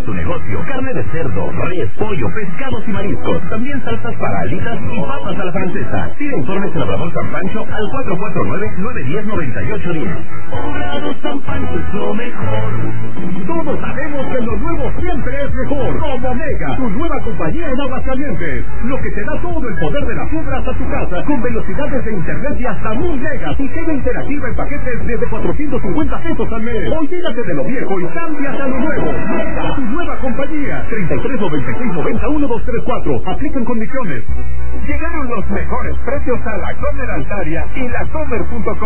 tu negocio. Carne de cerdo, res, pollo, pescados y mariscos. También salsas para alitas y papas a la francesa. Pide informes en Obrador San Pancho al 449-910-9810. Obrador San Pancho es lo mejor. Todos sabemos que lo nuevo siempre es mejor. Como Mega, tu nueva compañía en Aguascalientes. Lo que te da todo el poder de las fibras a tu casa, con velocidades de internet y hasta 1000 megas. Y queda interactiva en paquetes desde 450 pesos al mes. Olvídate de lo viejo y cámbiate a lo nuevo. Mega, tu nueva compañía. 33 96 90 1234. Aplican condiciones. Llegaron los mejores precios a la Comer Altaria y lacomer.com.